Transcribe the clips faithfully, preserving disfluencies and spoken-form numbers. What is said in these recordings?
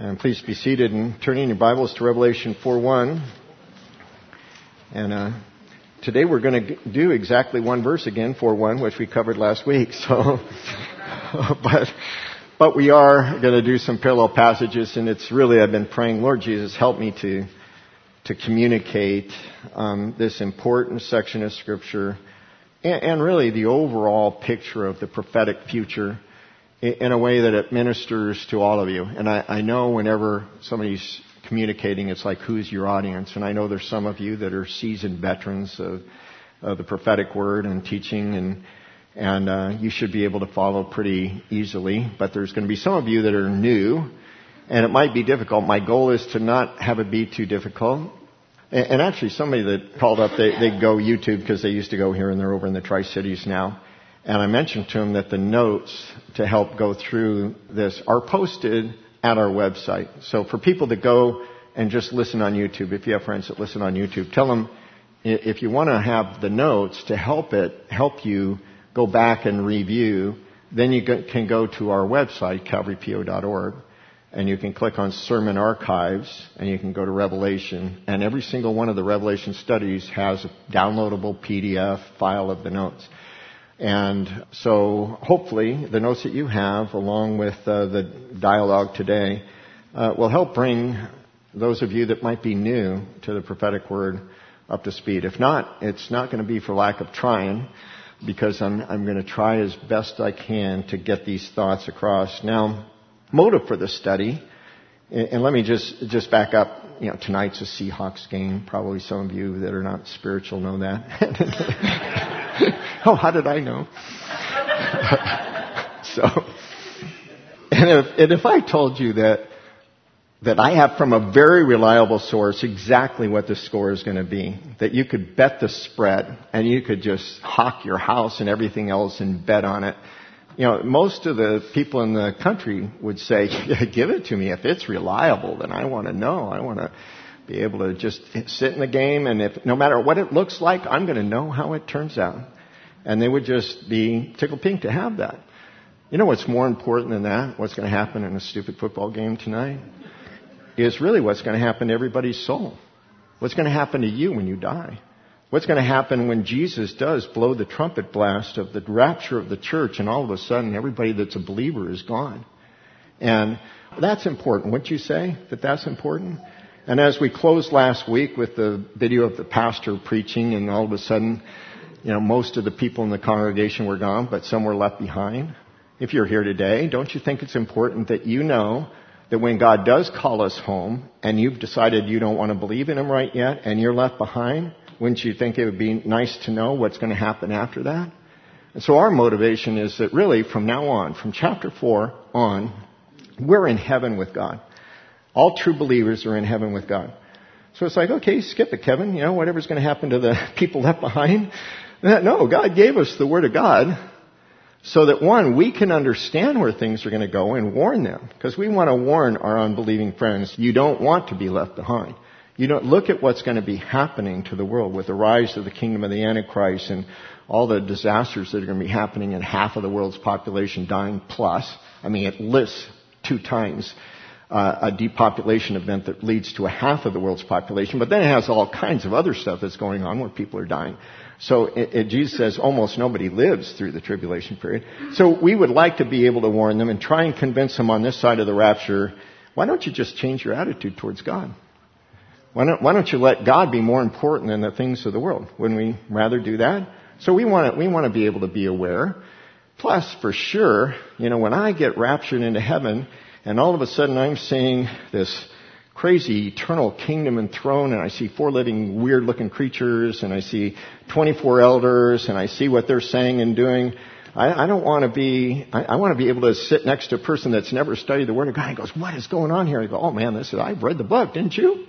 And please be seated and turning your Bibles to Revelation four one. And uh, today we're going to do exactly one verse again, four one, which we covered last week. So, but but we are going to do some parallel passages, and it's really, I've been praying, Lord Jesus, help me to to communicate um, this important section of Scripture and, and really the overall picture of the prophetic future in a way that it ministers to all of you. And I, I know whenever somebody's communicating, it's like, who's your audience? And I know there's some of you that are seasoned veterans of, of the prophetic word and teaching, and and uh, you should be able to follow pretty easily. But there's going to be some of you that are new, and it might be difficult. My goal is to not have it be too difficult. And, and actually, somebody that called up, they, they go YouTube because they used to go here, and they're over in the Tri-Cities now. And I mentioned to him that the notes to help go through this are posted at our website. So for people that go and just listen on YouTube, if you have friends that listen on YouTube, tell them if you want to have the notes to help it, help you go back and review, then you can go to our website, calvary p o dot org, and you can click on Sermon Archives, and you can go to Revelation. And every single one of the Revelation studies has a downloadable P D F file of the notes. And so hopefully the notes that you have, along with uh, the dialogue today, uh, will help bring those of you that might be new to the prophetic word up to speed. If not, it's not going to be for lack of trying, because I'm, I'm going to try as best I can to get these thoughts across. Now, motive for the study, and, and let me just, just back up. You know, tonight's a Seahawks game. Probably some of you that are not spiritual know that. Oh, how did I know? so, and if, and if I told you that that I have from a very reliable source exactly what the score is going to be, that you could bet the spread and you could just hawk your house and everything else and bet on it, you know, most of the people in the country would say, yeah, give it to me. If it's reliable, then I want to know. I want to be able to just sit in the game, and if no matter what it looks like, I'm going to know how it turns out. And they would just be tickled pink to have that. You know what's more important than that? What's going to happen in a stupid football game tonight? Is really what's going to happen to everybody's soul. What's going to happen to you when you die? What's going to happen when Jesus does blow the trumpet blast of the rapture of the church, and all of a sudden everybody that's a believer is gone? And that's important. Wouldn't you say that that's important? And as we closed last week with the video of the pastor preaching, and all of a sudden, you know, most of the people in the congregation were gone, but some were left behind. If you're here today, don't you think it's important that you know that when God does call us home, and you've decided you don't want to believe in Him right yet, and you're left behind, wouldn't you think it would be nice to know what's going to happen after that? And so our motivation is that really from now on, from chapter four on, we're in heaven with God. All true believers are in heaven with God. So it's like, okay, skip it, Kevin. You know, whatever's going to happen to the people left behind. No, God gave us the Word of God so that, one, we can understand where things are going to go and warn them. Because we want to warn our unbelieving friends, you don't want to be left behind. You don't look at what's going to be happening to the world with the rise of the kingdom of the Antichrist and all the disasters that are going to be happening, and half of the world's population dying plus. I mean, it lists two times Uh, a depopulation event that leads to a half of the world's population, but then it has all kinds of other stuff that's going on where people are dying. So it, it, Jesus says almost nobody lives through the tribulation period. So we would like to be able to warn them and try and convince them on this side of the rapture, why don't you just change your attitude towards God? Why don't, why don't you let God be more important than the things of the world? Wouldn't we rather do that? So we want to, we want to be able to be aware. Plus, for sure, you know, when I get raptured into heaven, and all of a sudden I'm seeing this crazy eternal kingdom and throne, and I see four living weird looking creatures, and I see twenty-four elders, and I see what they're saying and doing. I, I don't want to be, I, I want to be able to sit next to a person that's never studied the Word of God and goes, what is going on here? I go, oh man, this is, I've read the book, didn't you?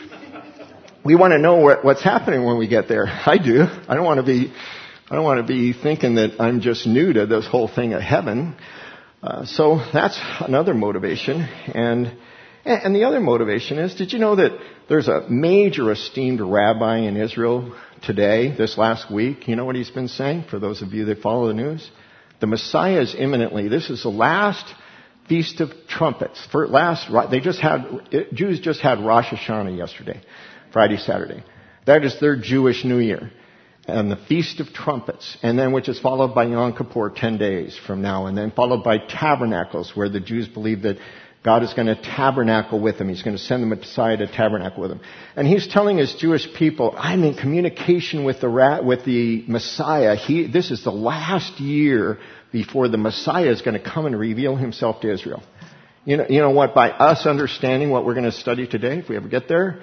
We want to know what, what's happening when we get there. I do. I don't want to be, I don't want to be thinking that I'm just new to this whole thing of heaven. Uh, so that's another motivation. And and the other motivation is, did you know that there's a major esteemed rabbi in Israel today, this last week? You know what he's been saying, for those of you that follow the news? The Messiah is imminently. This is the last Feast of Trumpets. For last, they just had, Jews just had Rosh Hashanah yesterday, Friday, Saturday. That is their Jewish New Year. And the Feast of Trumpets, and then which is followed by Yom Kippur ten days from now, and then followed by Tabernacles, where the Jews believe that God is going to tabernacle with them. He's going to send the Messiah to tabernacle with them. And he's telling his Jewish people, I'm in communication with the with the Messiah. He, this is the last year before the Messiah is going to come and reveal himself to Israel. You know, you know what? By us understanding what we're going to study today, if we ever get there,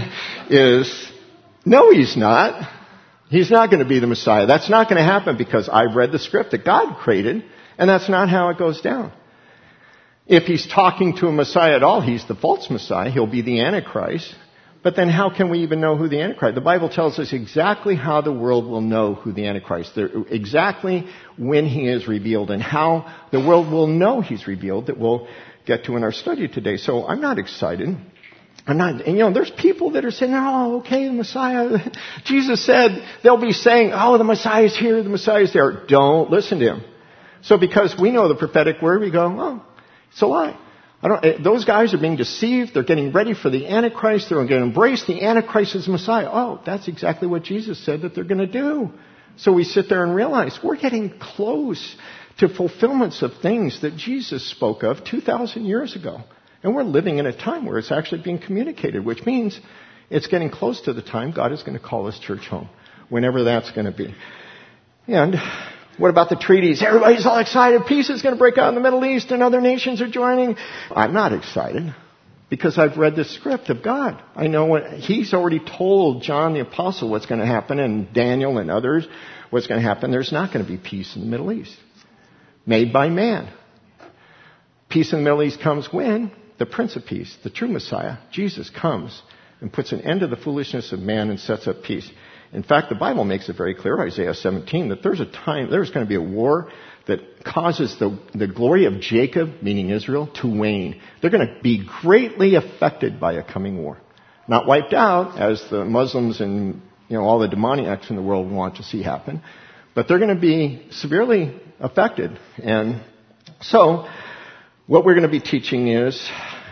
is no, he's not. He's not going to be the Messiah. That's not going to happen because I've read the script that God created, and that's not how it goes down. If he's talking to a Messiah at all, he's the false Messiah. He'll be the Antichrist. But then how can we even know who the Antichrist? The Bible tells us exactly how the world will know who the Antichrist is, exactly when he is revealed, and how the world will know he's revealed that we'll get to in our study today. So I'm not excited. I'm not, and you know, there's people that are saying, oh, okay, the Messiah, Jesus said, they'll be saying, oh, the Messiah is here, the Messiah is there. Don't listen to him. So because we know the prophetic word, we go, oh, it's a lie. I don't, those guys are being deceived. They're getting ready for the Antichrist. They're going to embrace the Antichrist as Messiah. Oh, that's exactly what Jesus said that they're going to do. So we sit there and realize we're getting close to fulfillments of things that Jesus spoke of two thousand years ago. And we're living in a time where it's actually being communicated, which means it's getting close to the time God is going to call his church home, whenever that's going to be. And what about the treaties? Everybody's all excited. Peace is going to break out in the Middle East and other nations are joining. I'm not excited because I've read the script of God. I know what he's already told John the Apostle what's going to happen, and Daniel and others what's going to happen. There's not going to be peace in the Middle East made by man. Peace in the Middle East comes when the Prince of Peace, the true Messiah, Jesus, comes and puts an end to the foolishness of man and sets up peace. In fact, the Bible makes it very clear, Isaiah seventeen, that there's a time, there's going to be a war that causes the, the glory of Jacob, meaning Israel, to wane. They're going to be greatly affected by a coming war. Not wiped out, as the Muslims and you know all the demoniacs in the world want to see happen, but they're going to be severely affected. And so, what we're going to be teaching is,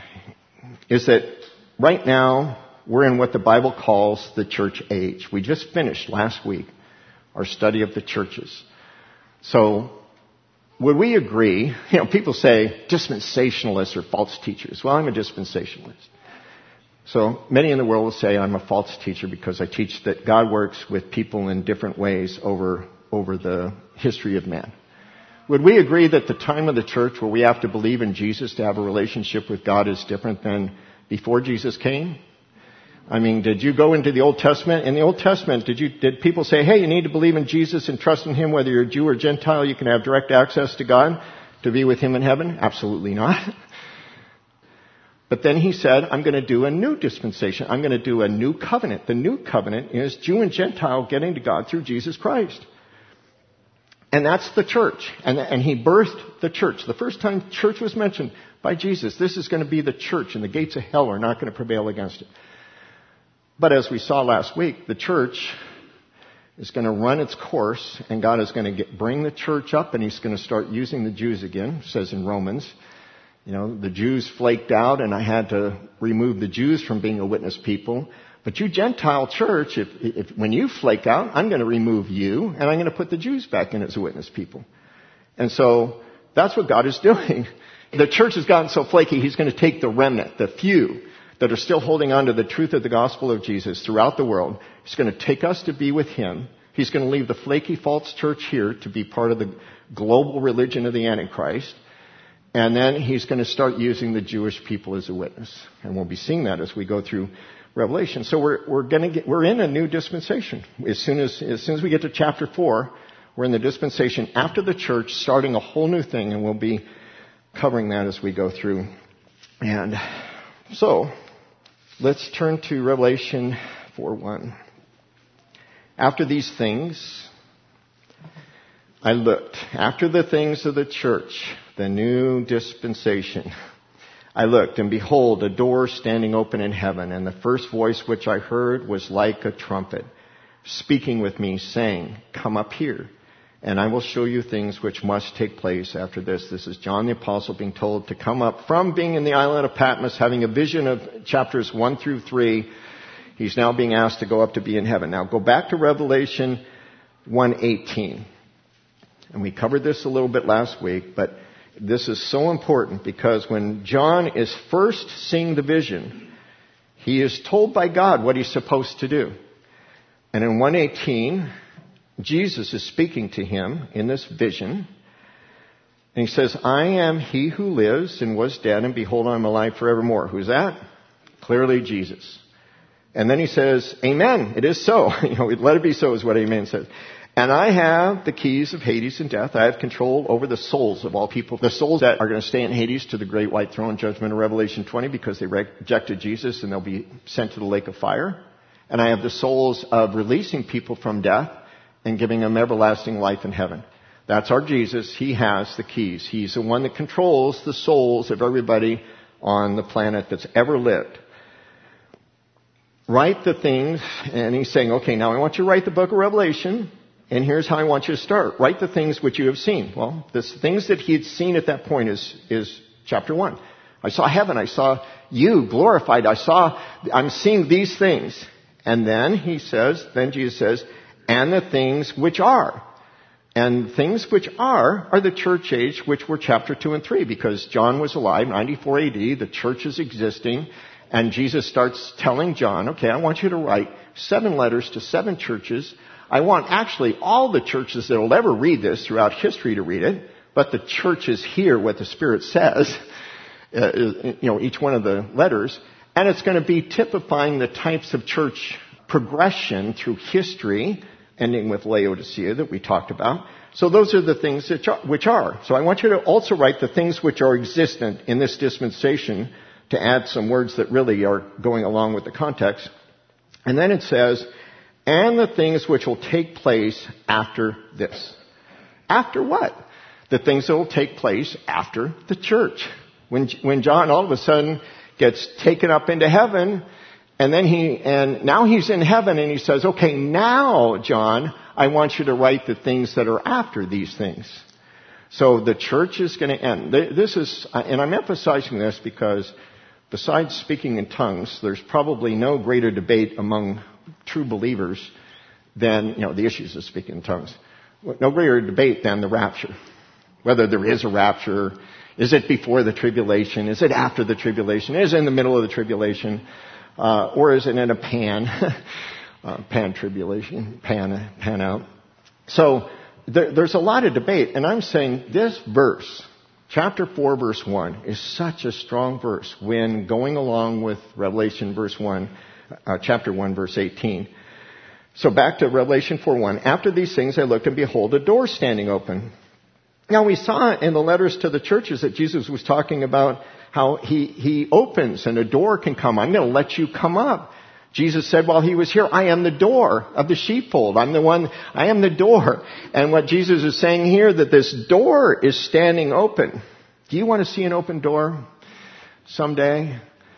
is that right now, we're in what the Bible calls the church age. We just finished last week our study of the churches. So, would we agree, you know, people say dispensationalists are false teachers. Well, I'm a dispensationalist. So, many in the world will say I'm a false teacher because I teach that God works with people in different ways over, over the history of man. Would we agree that the time of the church where we have to believe in Jesus to have a relationship with God is different than before Jesus came? I mean, did you go into the Old Testament? In the Old Testament, did you, did people say, hey, you need to believe in Jesus and trust in him, whether you're a Jew or Gentile, you can have direct access to God to be with him in heaven? Absolutely not. But then he said, I'm going to do a new dispensation. I'm going to do a new covenant. The new covenant is Jew and Gentile getting to God through Jesus Christ. And that's the church. And, and he birthed the church. The first time church was mentioned by Jesus, this is going to be the church, and the gates of hell are not going to prevail against it. But as we saw last week, the church is going to run its course, and God is going to get, bring the church up, and he's going to start using the Jews again. It says in Romans, you know, the Jews flaked out, and I had to remove the Jews from being a witness people. But you Gentile church, if, if when you flake out, I'm going to remove you, and I'm going to put the Jews back in as a witness people. And so that's what God is doing. The church has gotten so flaky, he's going to take the remnant, the few that are still holding on to the truth of the gospel of Jesus throughout the world. He's going to take us to be with him. He's going to leave the flaky false church here to be part of the global religion of the Antichrist. And then he's going to start using the Jewish people as a witness. And we'll be seeing that as we go through Revelation. So we're we're going to get we're in a new dispensation. As soon as as soon as we get to chapter four, we're in the dispensation after the church, starting a whole new thing, and we'll be covering that as we go through. And so let's turn to Revelation four one. After these things, I looked. After the things of the church, the new dispensation, I looked, and behold, a door standing open in heaven, and the first voice which I heard was like a trumpet, speaking with me, saying, come up here, and I will show you things which must take place after this. This is John the Apostle being told to come up from being in the island of Patmos, having a vision of chapters one through three. He's now being asked to go up to be in heaven. Now go back to Revelation one eighteen. And we covered this a little bit last week, but this is so important because when John is first seeing the vision, he is told by God what he's supposed to do. And in one eighteen, Jesus is speaking to him in this vision. And he says, I am he who lives and was dead, and behold, I am alive forevermore. Who's that? Clearly Jesus. And then he says, Amen. It is so. You know, let it be so is what Amen says. And I have the keys of Hades and death. I have control over the souls of all people. The souls that are going to stay in Hades to the great white throne judgment of Revelation twenty because they rejected Jesus and they'll be sent to the lake of fire. And I have the souls of releasing people from death and giving them everlasting life in heaven. That's our Jesus. He has the keys. He's the one that controls the souls of everybody on the planet that's ever lived. Write the things, and he's saying, okay, now I want you to write the book of Revelation. And here's how I want you to start. Write the things which you have seen. Well, the things that he had seen at that point is, is chapter one. I saw heaven. I saw you glorified. I saw, I'm seeing these things. And then he says, then Jesus says, and the things which are. And things which are, are the church age, which were chapter two and three, because John was alive, ninety-four A D, the church is existing, and Jesus starts telling John, okay, I want you to write seven letters to seven churches. I want actually all the churches that will ever read this throughout history to read it, but the churches hear what the Spirit says, uh, you know, each one of the letters, and it's going to be typifying the types of church progression through history, ending with Laodicea that we talked about. So those are the things that are, which are. So I want you to also write the things which are existent in this dispensation, to add some words that really are going along with the context. And then it says, and the things which will take place after this. After what? The things that will take place after the church. When, when John all of a sudden gets taken up into heaven, and then he, and now he's in heaven and he says, okay, now, John, I want you to write the things that are after these things. So the church is going to end. This is, and I'm emphasizing this because besides speaking in tongues, there's probably no greater debate among true believers than, you know, the issues of speaking in tongues. No greater debate than the rapture. Whether there is a rapture, is it before the tribulation, is it after the tribulation, is it in the middle of the tribulation, uh, or is it in a pan, uh, pan tribulation, pan, pan out. So there, there's a lot of debate, and I'm saying this verse, chapter four, verse one, is such a strong verse when going along with Revelation verse one, uh, chapter one, verse eighteen. So back to Revelation four one. After these things I looked, and behold, a door standing open. Now we saw in the letters to the churches that Jesus was talking about how he, he opens and a door can come. I'm going to let you come up. Jesus said while he was here, I am the door of the sheepfold. I'm the one, I am the door. And what Jesus is saying here, that this door is standing open. Do you want to see an open door someday?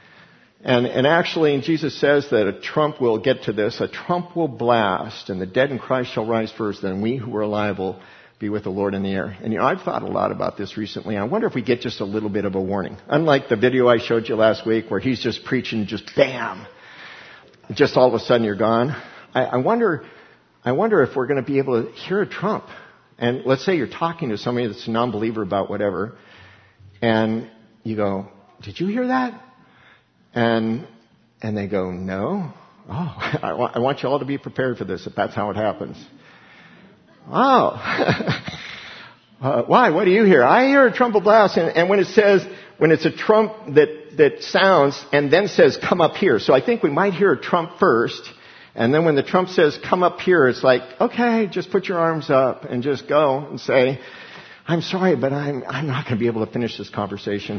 And, and actually, Jesus says that a trump will get to this. A trump will blast, and the dead in Christ shall rise first, then we who are alive will be with the Lord in the air. And you know, I've thought a lot about this recently. I wonder if we get just a little bit of a warning. Unlike the video I showed you last week where he's just preaching, just bam, just all of a sudden you're gone. I, I wonder, I wonder if we're going to be able to hear a trump. And let's say you're talking to somebody that's a non-believer about whatever, and you go, did you hear that? And, and they go, no. Oh, I, wa- I want you all to be prepared for this if that's how it happens. Oh, uh, why? What do you hear? I hear a trumpet blast, and, and when it says, when it's a trump that, that sounds and then says, come up here. So I think we might hear a trump first, and then when the trump says, come up here, it's like, okay, just put your arms up and just go and say, I'm sorry, but I'm, I'm not going to be able to finish this conversation.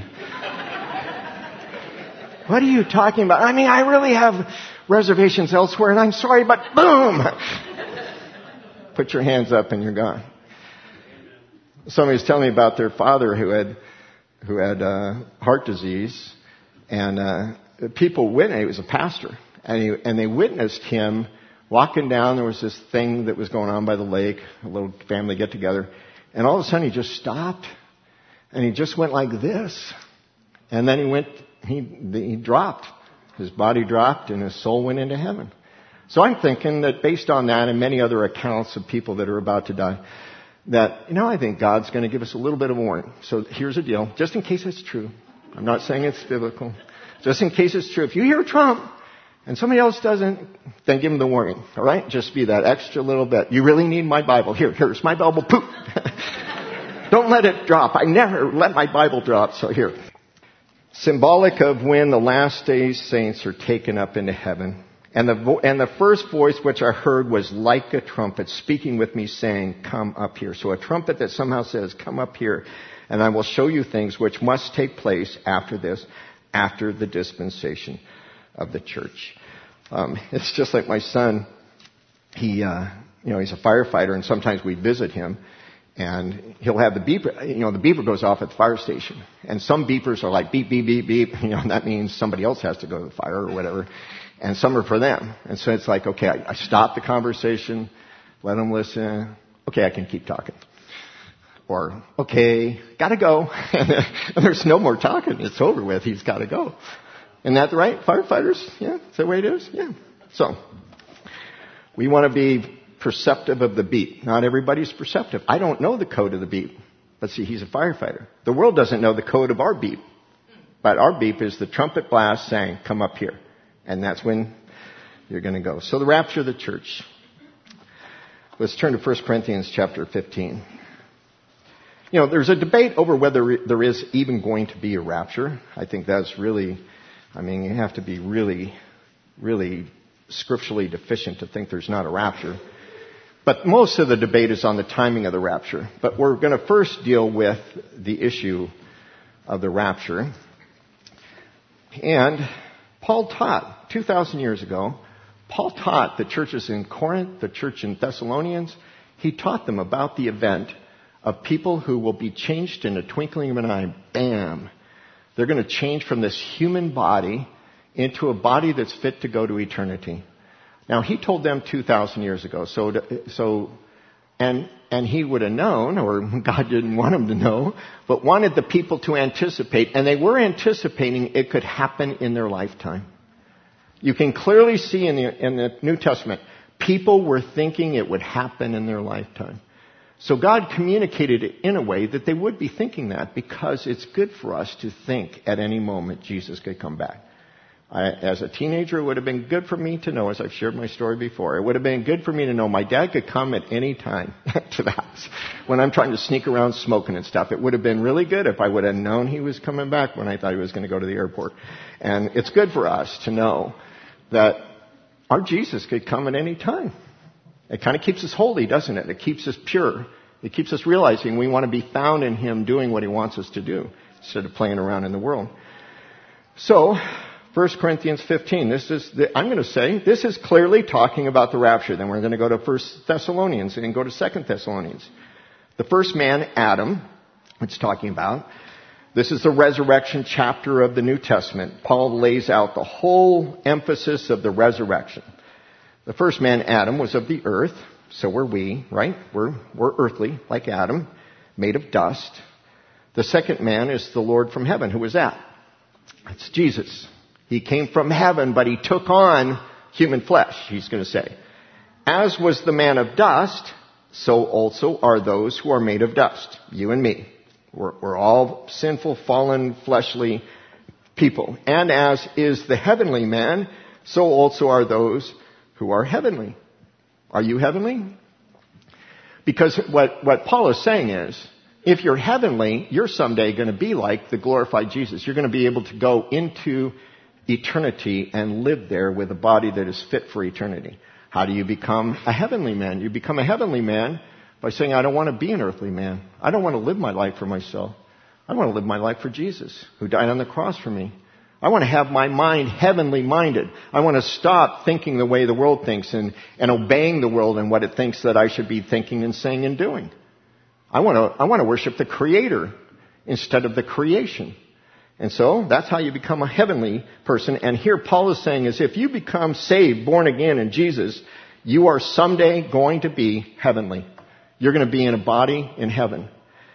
What are you talking about? I mean, I really have reservations elsewhere, and I'm sorry, but boom! Put your hands up and you're gone. Somebody was telling me about their father who had who had uh, heart disease, and uh, people witnessed. He was a pastor, and he, and they witnessed him walking down. There was this thing that was going on by the lake, a little family get together. And all of a sudden he just stopped and he just went like this. And then he went, he, he dropped. His body dropped and his soul went into heaven. So I'm thinking that based on that and many other accounts of people that are about to die, that, you know, I think God's going to give us a little bit of a warning. So here's the deal, just in case it's true. I'm not saying it's biblical. Just in case it's true. If you hear Trump and somebody else doesn't, then give them the warning. All right? Just be that extra little bit. You really need my Bible. Here, here's my Bible. Poof. Don't let it drop. I never let my Bible drop. So here. Symbolic of when the last days saints are taken up into heaven. And the, vo- and the first voice which I heard was like a trumpet speaking with me saying, come up here. So a trumpet that somehow says, come up here and I will show you things which must take place after this, after the dispensation of the church. Um, it's just like my son. He, uh, you know, he's a firefighter and sometimes we visit him. And he'll have the beeper, you know, the beeper goes off at the fire station. And some beepers are like beep, beep, beep, beep. You know, and that means somebody else has to go to the fire or whatever. And some are for them. And so it's like, okay, I, I stop the conversation, let them listen. Okay, I can keep talking. Or, okay, gotta go. And there's no more talking. It's over with. He's gotta go. Isn't that right? Firefighters? Yeah, is that the way it is? Yeah. So, we want to be perceptive of the beep. Not everybody's perceptive. I don't know the code of the beep. But see, he's a firefighter. The world doesn't know the code of our beep. But our beep is the trumpet blast saying, come up here. And that's when you're going to go. So the rapture of the church. Let's turn to First Corinthians chapter fifteen. You know, there's a debate over whether there is even going to be a rapture. I think that's really, I mean, you have to be really, really scripturally deficient to think there's not a rapture. But most of the debate is on the timing of the rapture. But we're going to first deal with the issue of the rapture. And Paul taught two thousand years ago, Paul taught the churches in Corinth, the church in Thessalonians, he taught them about the event of people who will be changed in a twinkling of an eye. Bam! They're going to change from this human body into a body that's fit to go to eternity. Now, he told them two thousand years ago, so, so, and, and he would have known, or God didn't want him to know, but wanted the people to anticipate, and they were anticipating it could happen in their lifetime. You can clearly see in the, in the New Testament, people were thinking it would happen in their lifetime. So God communicated it in a way that they would be thinking that, because it's good for us to think at any moment Jesus could come back. I, as a teenager, it would have been good for me to know, as I've shared my story before, it would have been good for me to know my dad could come at any time to the house when I'm trying to sneak around smoking and stuff. It would have been really good if I would have known he was coming back when I thought he was going to go to the airport. And it's good for us to know that our Jesus could come at any time. It kind of keeps us holy, doesn't it? It keeps us pure. It keeps us realizing we want to be found in him doing what he wants us to do instead of playing around in the world. So, First Corinthians fifteen, this is, the, I'm going to say, this is clearly talking about the rapture. Then we're going to go to First Thessalonians and go to Second Thessalonians. The first man, Adam, it's talking about. This is the resurrection chapter of the New Testament. Paul lays out the whole emphasis of the resurrection. The first man, Adam, was of the earth. So were we, right? We're, we're earthly, like Adam, made of dust. The second man is the Lord from heaven. Who is that? It's Jesus. He came from heaven, but he took on human flesh, he's going to say. As was the man of dust, so also are those who are made of dust. You and me. We're, we're all sinful, fallen, fleshly people. And as is the heavenly man, so also are those who are heavenly. Are you heavenly? Because what, what Paul is saying is, if you're heavenly, you're someday going to be like the glorified Jesus. You're going to be able to go into eternity and live there with a body that is fit for eternity. How do you become a heavenly man? You become a heavenly man by saying, I don't want to be an earthly man. I don't want to live my life for myself. I want to live my life for Jesus, who died on the cross for me. I want to have my mind heavenly minded. I want to stop thinking the way the world thinks and, and obeying the world and what it thinks that I should be thinking and saying and doing. I want to, I want to worship the Creator instead of the creation. And so that's how you become a heavenly person. And here Paul is saying is if you become saved, born again in Jesus, You are someday going to be heavenly. You're going to be in a body in heaven.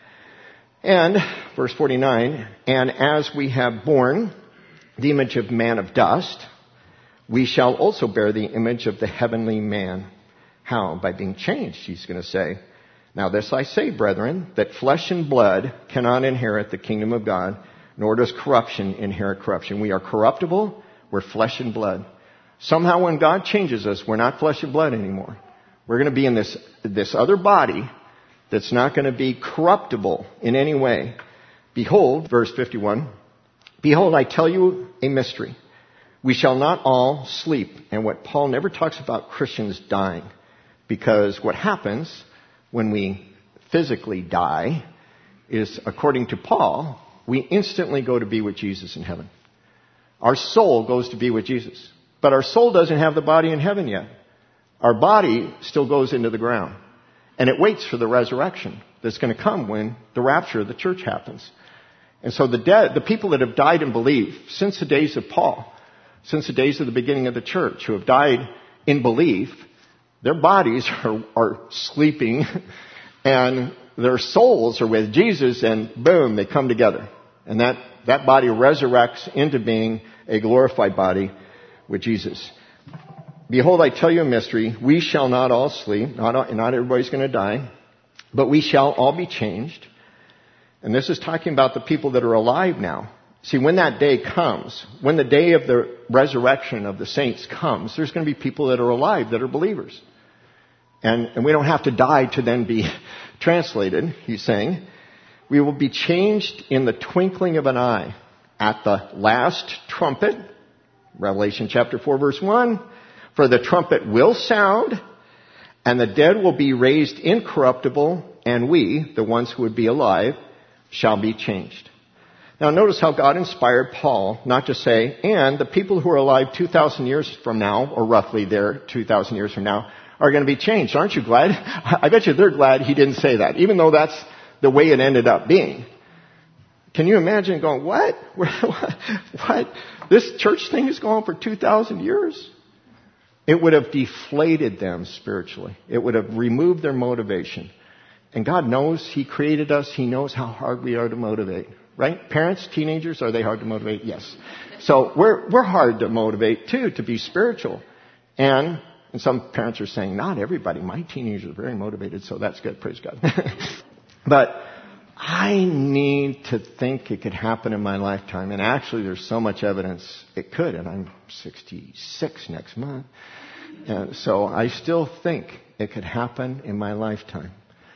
And, verse forty-nine, and as we have borne the image of man of dust, we shall also bear the image of the heavenly man. How? By being changed, he's going to say. Now this I say, brethren, that flesh and blood cannot inherit the kingdom of God, nor does corruption inherit corruption. We are corruptible, we're flesh and blood. Somehow when God changes us, we're not flesh and blood anymore. We're going to be in this, this other body that's not going to be corruptible in any way. Behold, verse fifty-one, behold, I tell you a mystery. We shall not all sleep. And what Paul never talks about Christians dying, because what happens when we physically die is, according to Paul, we instantly go to be with Jesus in heaven. Our soul goes to be with Jesus. But our soul doesn't have the body in heaven yet. Our body still goes into the ground. And it waits for the resurrection that's going to come when the rapture of the church happens. And so the dead, the people that have died in belief since the days of Paul, since the days of the beginning of the church, who have died in belief, their bodies are, are sleeping and their souls are with Jesus, and boom, they come together. And that, that body resurrects into being a glorified body with Jesus. Behold, I tell you a mystery. We shall not all sleep. Not, not everybody's going to die. But we shall all be changed. And this is talking about the people that are alive now. See, when that day comes, when the day of the resurrection of the saints comes, there's going to be people that are alive, that are believers. And, and we don't have to die to then be translated, he's saying. We will be changed in the twinkling of an eye at the last trumpet. Revelation chapter four, verse one. For the trumpet will sound, and the dead will be raised incorruptible, and we, the ones who would be alive, shall be changed. Now notice how God inspired Paul not to say, and the people who are alive two thousand years from now, or roughly there two thousand years from now, are going to be changed. Aren't you glad? I bet you they're glad he didn't say that, even though that's the way it ended up being. Can you imagine going, what? What? This church thing is going on for two thousand years? It would have deflated them spiritually. It would have removed their motivation. And God knows He created us. He knows how hard we are to motivate. Right? Parents, teenagers, are they hard to motivate? Yes. So we're, we're hard to motivate too, to be spiritual. And, and some parents are saying, not everybody. My teenagers are very motivated, so that's good. Praise God. But I need to think it could happen in my lifetime. And actually, there's so much evidence it could. And I'm sixty-six next month. And so I still think it could happen in my lifetime.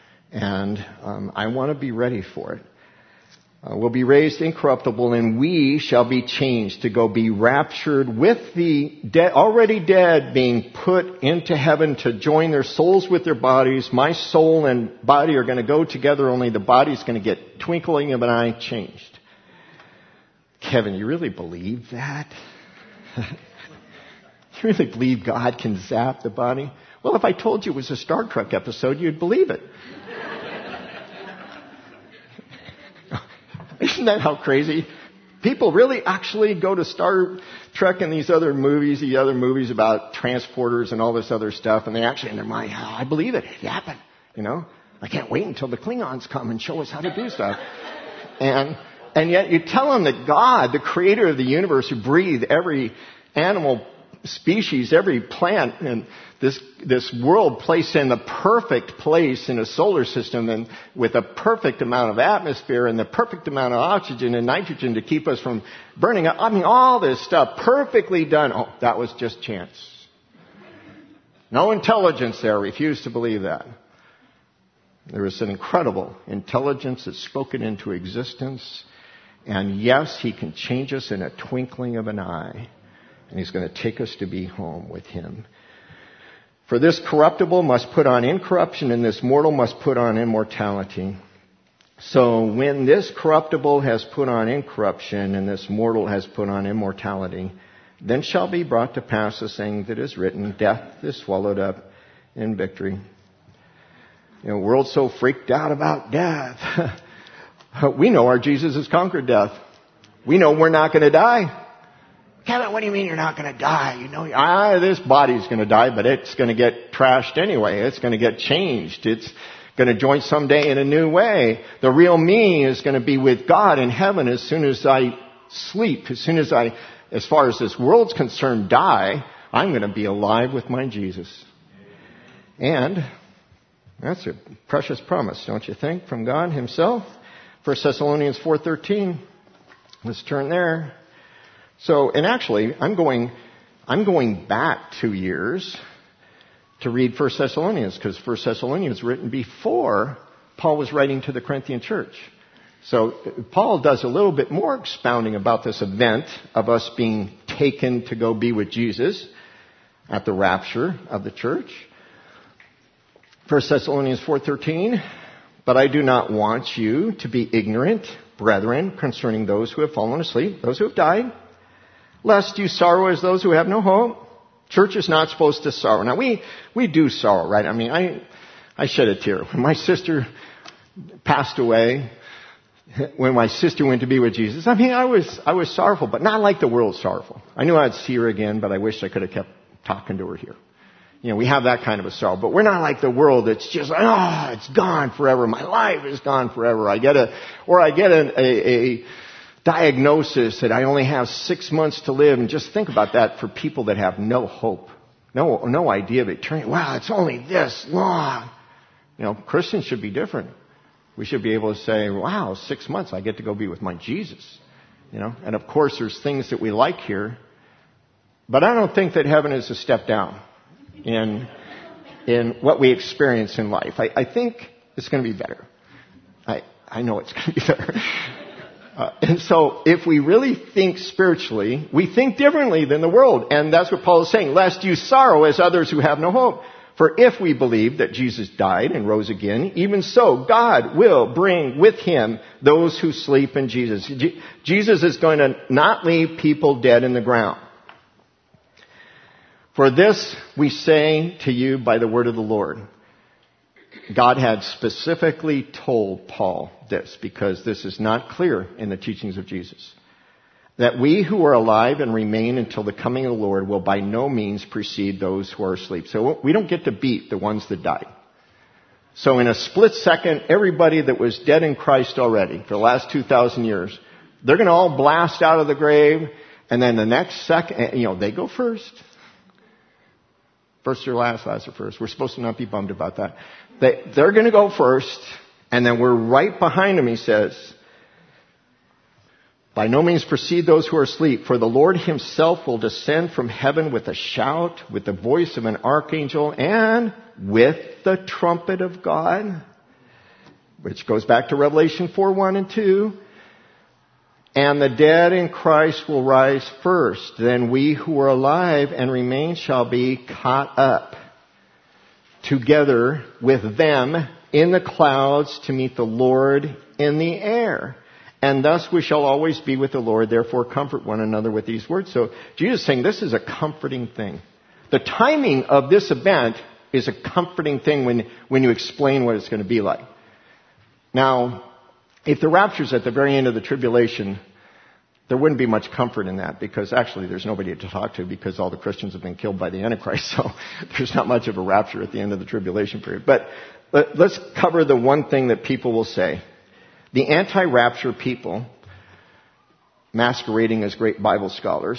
And um, I want to be ready for it. Uh, we'll be raised incorruptible, and we shall be changed to go be raptured with the de- already dead being put into heaven to join their souls with their bodies. My soul and body are going to go together, only the body's going to get twinkling of an eye changed. Kevin, you really believe that? You really believe God can zap the body? Well, if I told you it was a Star Trek episode, you'd believe it. Isn't that how crazy? People really actually go to Star Trek and these other movies, the other movies about transporters and all this other stuff, and they actually in their mind, oh, I believe it. It happened. You know, I can't wait until the Klingons come and show us how to do stuff. And and yet you tell them that God, the creator of the universe, who breathed every animal species, every plant, and this this world placed in the perfect place in a solar system, and with a perfect amount of atmosphere and the perfect amount of oxygen and nitrogen to keep us from burning up. I mean, all this stuff perfectly done. Oh, that was just chance. No intelligence there. Refused to believe that. There was an incredible intelligence that's spoken into existence. And yes, He can change us in a twinkling of an eye. And He's going to take us to be home with Him. For this corruptible must put on incorruption, and this mortal must put on immortality. So when this corruptible has put on incorruption, and this mortal has put on immortality, then shall be brought to pass the saying that is written, death is swallowed up in victory. You know, the world's so freaked out about death. We know our Jesus has conquered death. We know we're not going to die. Kevin, what do you mean you're not going to die? You know, ah, this body's going to die, but it's going to get trashed anyway. It's going to get changed. It's going to join someday in a new way. The real me is going to be with God in heaven as soon as I sleep. As soon as I, as far as this world's concerned, die, I'm going to be alive with my Jesus. And that's a precious promise, don't you think, from God himself? First Thessalonians four thirteen. Let's turn there. So, and actually, I'm going, I'm going back two years to read First Thessalonians, because First Thessalonians was written before Paul was writing to the Corinthian church. So Paul does a little bit more expounding about this event of us being taken to go be with Jesus at the rapture of the church. First Thessalonians four thirteen, but I do not want you to be ignorant, brethren, concerning those who have fallen asleep, those who have died, lest you sorrow as those who have no hope. Church is not supposed to sorrow. Now, we, we do sorrow, right? I mean, I, I shed a tear. When my sister passed away, when my sister went to be with Jesus, I mean, I was, I was sorrowful, but not like the world's sorrowful. I knew I'd see her again, but I wish I could have kept talking to her here. You know, we have that kind of a sorrow, but we're not like the world that's just like, oh, it's gone forever. My life is gone forever. I get a, or I get a, a, a diagnosis that I only have six months to live. And just think about that for people that have no hope, no, no idea of eternity. Wow, it's only this long. You know, Christians should be different. We should be able to say, wow, six months, I get to go be with my Jesus. You know, and of course there's things that we like here, but I don't think that heaven is a step down in, in what we experience in life. I, I think it's going to be better. I, I know it's going to be better. Uh, and so if we really think spiritually, we think differently than the world. And that's what Paul is saying. Lest you sorrow as others who have no hope. For if we believe that Jesus died and rose again, even so God will bring with him those who sleep in Jesus. Je- Jesus is going to not leave people dead in the ground. For this we say to you by the word of the Lord. God had specifically told Paul this, because this is not clear in the teachings of Jesus. That we who are alive and remain until the coming of the Lord will by no means precede those who are asleep. So we don't get to beat the ones that died. So in a split second, everybody that was dead in Christ already for the last two thousand years, they're going to all blast out of the grave, and then the next second, you know, they go first. First or last, last or first. We're supposed to not be bummed about that. They, they're going to go first, and then we're right behind them, he says. By no means precede those who are asleep, for the Lord himself will descend from heaven with a shout, with the voice of an archangel, and with the trumpet of God, which goes back to Revelation four, one and two. And the dead in Christ will rise first. Then we who are alive and remain shall be caught up together with them in the clouds to meet the Lord in the air. And thus we shall always be with the Lord. Therefore comfort one another with these words. So Jesus is saying this is a comforting thing. The timing of this event is a comforting thing when, when you explain what it's going to be like. Now, if the rapture's at the very end of the tribulation, there wouldn't be much comfort in that, because actually there's nobody to talk to, because all the Christians have been killed by the Antichrist. So there's not much of a rapture at the end of the tribulation period. But let's cover the one thing that people will say. The anti-rapture people, masquerading as great Bible scholars,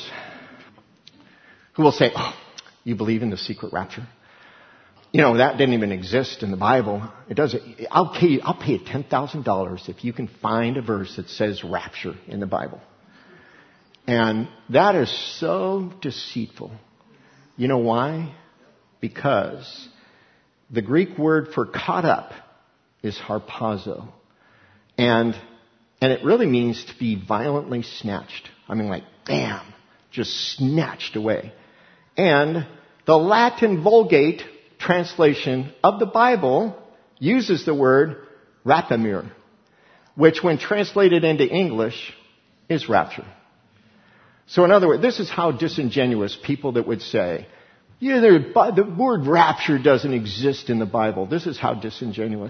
who will say, oh, you believe in the secret rapture? You know, that didn't even exist in the Bible. It doesn't. I'll pay you, I'll pay you ten thousand dollars if you can find a verse that says rapture in the Bible. And that is so deceitful. You know why? Because the Greek word for caught up is harpazo. And, and it really means to be violently snatched. I mean, like, bam, just snatched away. And the Latin Vulgate translation of the Bible uses the word rapamur, which when translated into English is rapture. So in other words, this is how disingenuous people that would say, yeah, the word rapture doesn't exist in the Bible. This is how disingenuous.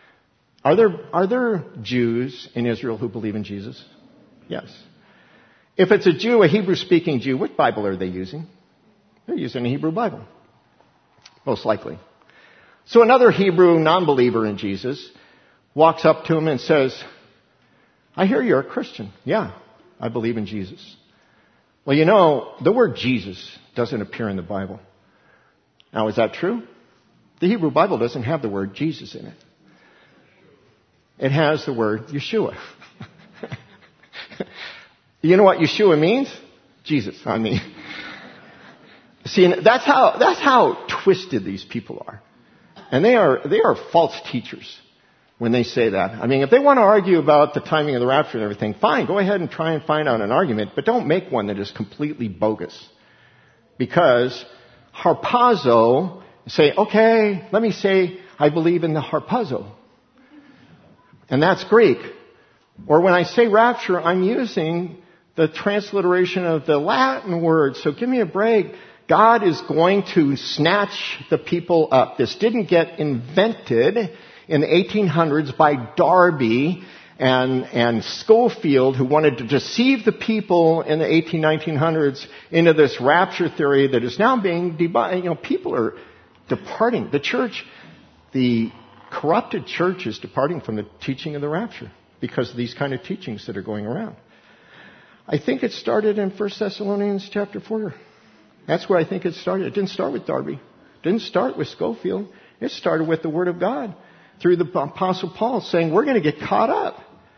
Are there, are there Jews in Israel who believe in Jesus? Yes. If it's a Jew, a Hebrew-speaking Jew, what Bible are they using? They're using a Hebrew Bible, most likely. So another Hebrew non-believer in Jesus walks up to him and says, I hear you're a Christian. Yeah, I believe in Jesus. Well, you know, the word Jesus doesn't appear in the Bible. Now, is that true? The Hebrew Bible doesn't have the word Jesus in it. It has the word Yeshua. You know what Yeshua means? Jesus, I mean. See, that's how, that's how twisted these people are. And they are, they are false teachers when they say that. I mean, if they want to argue about the timing of the rapture and everything, fine, go ahead and try and find out an argument, but don't make one that is completely bogus. Because harpazo, say, okay, let me say I believe in the harpazo. And that's Greek. Or when I say rapture, I'm using the transliteration of the Latin word. So give me a break. God is going to snatch the people up. This didn't get invented in the eighteen hundreds by Darby and, and Schofield, who wanted to deceive the people in the eighteen, nineteen hundreds into this rapture theory that is now being debunked. You know, people are departing. The church, the corrupted church is departing from the teaching of the rapture because of these kind of teachings that are going around. I think it started in First Thessalonians chapter four. That's where I think it started. It didn't start with Darby. It didn't start with Schofield. It started with the Word of God through the Apostle Paul saying, we're going to get caught up.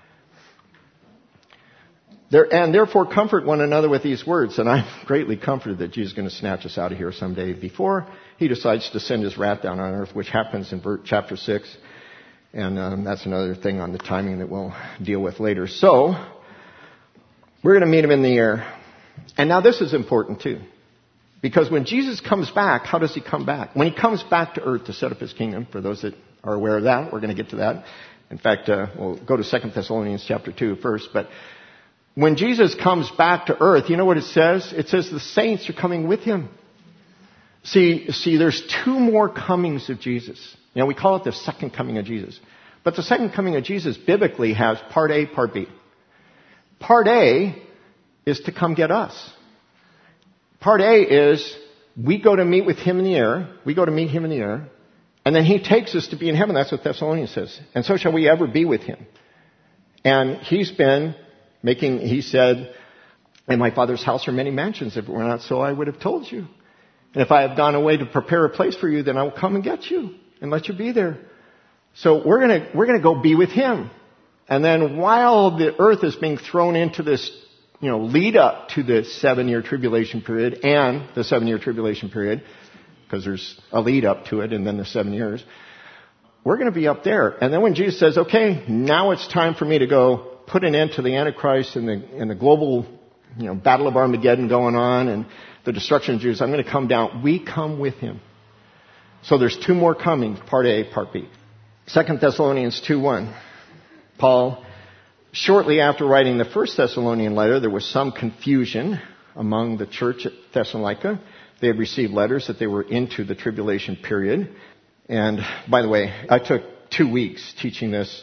There, and therefore comfort one another with these words. And I'm greatly comforted that Jesus is going to snatch us out of here someday before he decides to send his wrath down on earth, which happens in chapter six. And um, that's another thing on the timing that we'll deal with later. So, we're going to meet him in the air. And now this is important too. Because when Jesus comes back, how does he come back? When he comes back to earth to set up his kingdom, for those that are aware of that, we're going to get to that. In fact, uh, we'll go to Second Thessalonians chapter two first. But when Jesus comes back to earth, you know what it says? It says the saints are coming with him. See, see, there's two more comings of Jesus. You know, we call it the second coming of Jesus. But the second coming of Jesus biblically has part A, part B. Part A is to come get us. Part A is we go to meet with him in the air. We go to meet him in the air. And then he takes us to be in heaven. That's what Thessalonians says. And so shall we ever be with him. And he's been making, he said, in my Father's house are many mansions. If it were not so, I would have told you. And if I have gone away to prepare a place for you, then I will come and get you and let you be there. So we're going to, we're going to go be with him. And then while the earth is being thrown into this, you know, lead up to the seven-year tribulation period and the seven-year tribulation period, because there's a lead up to it and then the seven years, we're going to be up there. And then when Jesus says, okay, now it's time for me to go put an end to the Antichrist and the, and the global, you know, battle of Armageddon going on and the destruction of Jews, I'm going to come down. We come with him. So there's two more coming, part A, part B. Second Thessalonians two one. Paul, shortly after writing the first Thessalonian letter, there was some confusion among the church at Thessalonica. They had received letters that they were into the tribulation period. And by the way, I took two weeks teaching this,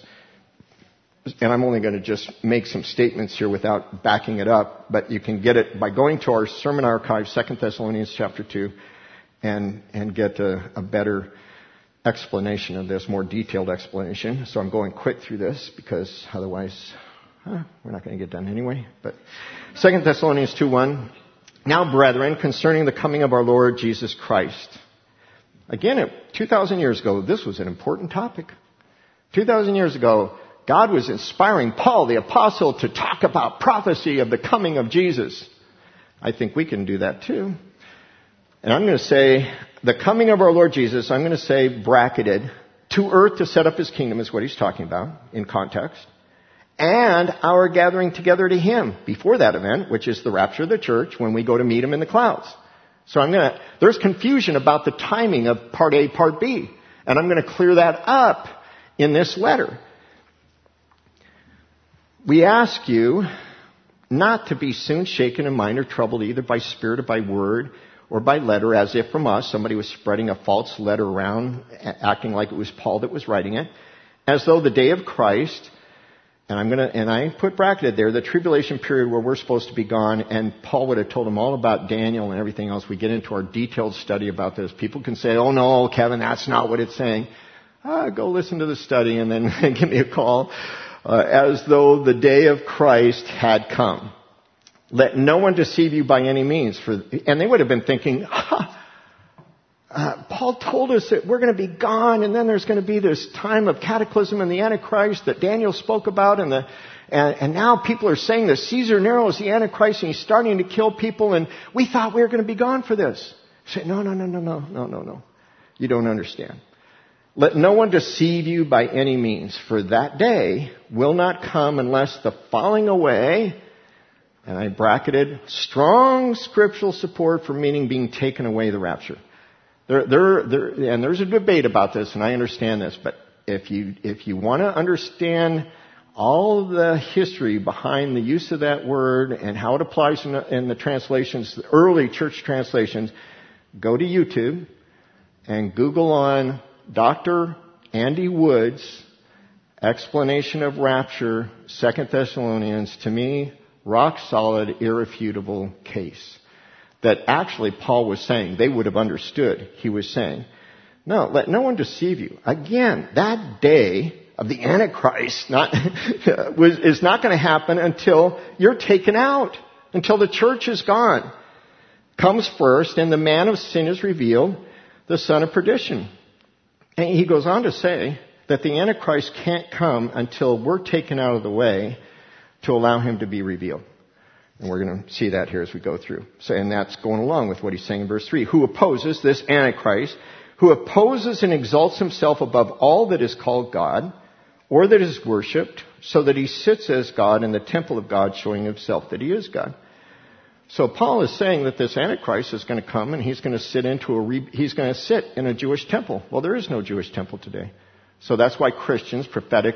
and I'm only going to just make some statements here without backing it up, but you can get it by going to our sermon archive, Second Thessalonians chapter two, and, and get a, a better explanation of this, more detailed explanation. So I'm going quick through this because otherwise huh, we're not going to get done anyway. But Second Thessalonians two one. Now, brethren, concerning the coming of our Lord Jesus Christ. Again, two thousand years ago, this was an important topic. two thousand years ago, God was inspiring Paul, the apostle, to talk about prophecy of the coming of Jesus. I think we can do that too. And I'm going to say, the coming of our Lord Jesus, I'm going to say bracketed, to earth to set up his kingdom is what he's talking about in context. And our gathering together to him before that event, which is the rapture of the church, when we go to meet him in the clouds. So I'm going to, there's confusion about the timing of part A, part B. And I'm going to clear that up in this letter. We ask you not to be soon shaken in mind or troubled either by spirit or by word or by letter, as if from us somebody was spreading a false letter around, acting like it was Paul that was writing it, as though the day of Christ And I'm gonna, and I put bracketed there, the tribulation period where we're supposed to be gone, and Paul would have told them all about Daniel and everything else. We get into our detailed study about this. People can say, oh no, Kevin, that's not what it's saying. Ah, go listen to the study and then give me a call. Uh, as though the day of Christ had come. Let no one deceive you by any means. For, and they would have been thinking, ah, Uh, Paul told us that we're going to be gone, and then there's going to be this time of cataclysm and the Antichrist that Daniel spoke about, and the and, and now people are saying that Caesar Nero is the Antichrist, and he's starting to kill people, and we thought we were going to be gone for this. Say, no, no, no, no, no, no, no, no. You don't understand. Let no one deceive you by any means, for that day will not come unless the falling away, and I bracketed, strong scriptural support for meaning being taken away the rapture. There, there, there, and there's a debate about this, and I understand this, but if you, if you want to understand all the history behind the use of that word and how it applies in the, in the translations, the early church translations, go to YouTube and Google on Doctor Andy Wood's explanation of rapture, Second Thessalonians, to me, rock solid, irrefutable case. That actually Paul was saying, they would have understood. He was saying, no, let no one deceive you. Again, that day of the Antichrist not, was, is not going to happen until you're taken out, until the church is gone. Comes first, and the man of sin is revealed, the son of perdition. And he goes on to say that the Antichrist can't come until we're taken out of the way to allow him to be revealed. And we're going to see that here as we go through. So, and that's going along with what he's saying in verse three. Who opposes this Antichrist, who opposes and exalts himself above all that is called God, or that is worshipped, so that he sits as God in the temple of God, showing himself that he is God. So Paul is saying that this Antichrist is going to come and he's going to sit into a, re- he's going to sit in a Jewish temple. Well, there is no Jewish temple today. So that's why Christians, prophetic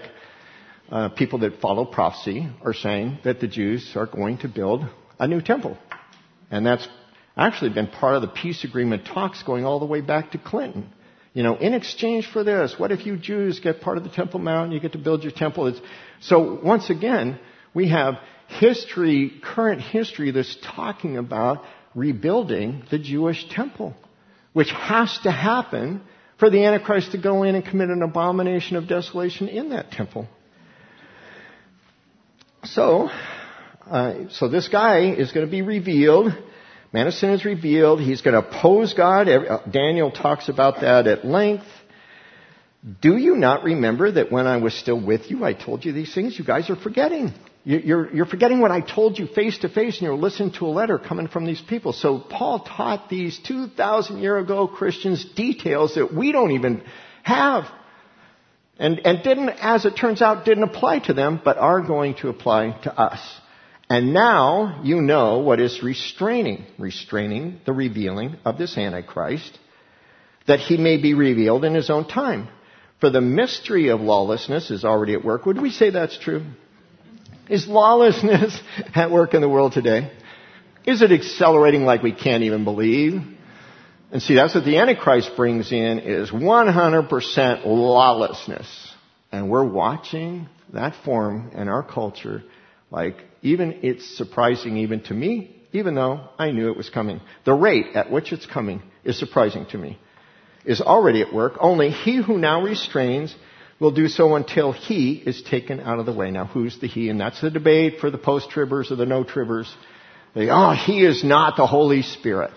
Uh, people that follow prophecy, are saying that the Jews are going to build a new temple. And that's actually been part of the peace agreement talks going all the way back to Clinton. You know, in exchange for this, what if you Jews get part of the Temple Mount and you get to build your temple? It's, so once again, we have history, current history that's talking about rebuilding the Jewish temple, which has to happen for the Antichrist to go in and commit an abomination of desolation in that temple. So, uh, so this guy is going to be revealed. Man of sin is revealed. He's going to oppose God. Daniel talks about that at length. Do you not remember that when I was still with you, I told you these things? You guys are forgetting. You're, you're forgetting what I told you face to face, and you're listening to a letter coming from these people. So Paul taught these two thousand year ago Christians details that we don't even have. And, and didn't, as it turns out, didn't apply to them, but are going to apply to us. And now you know what is restraining, restraining the revealing of this Antichrist, that he may be revealed in his own time. For the mystery of lawlessness is already at work. Would we say that's true? Is lawlessness at work in the world today? Is it accelerating like we can't even believe? And see, that's what the Antichrist brings in, is one hundred percent lawlessness. And we're watching that form in our culture. Like, even it's surprising even to me, even though I knew it was coming. The rate at which it's coming is surprising to me. Is already at work. Only he who now restrains will do so until he is taken out of the way. Now, who's the he? And that's the debate for the post-tribbers or the no-tribbers. They, oh, he is not the Holy Spirit.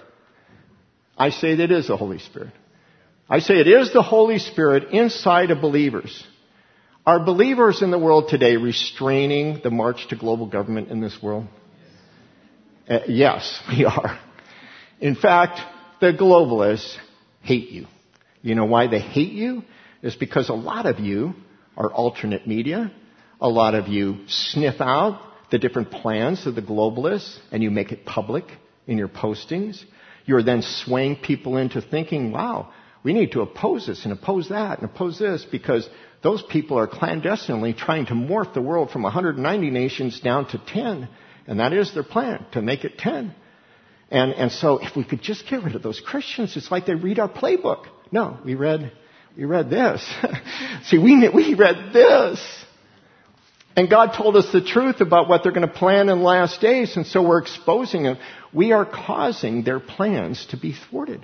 I say that it is the Holy Spirit. I say it is the Holy Spirit inside of believers. Are believers in the world today restraining the march to global government in this world? Uh, yes, we are. In fact, the globalists hate you. You know why they hate you? It's because a lot of you are alternate media. A lot of you sniff out the different plans of the globalists and you make it public in your postings. You're then swaying people into thinking, wow, we need to oppose this and oppose that and oppose this, because those people are clandestinely trying to morph the world from one hundred ninety nations down to ten. And that is their plan, to make it ten. And, and so if we could just get rid of those Christians, it's like they read our playbook. No, we read, we read this. See, we, we read this. And God told us the truth about what they're going to plan in the last days, and so we're exposing them. We are causing their plans to be thwarted.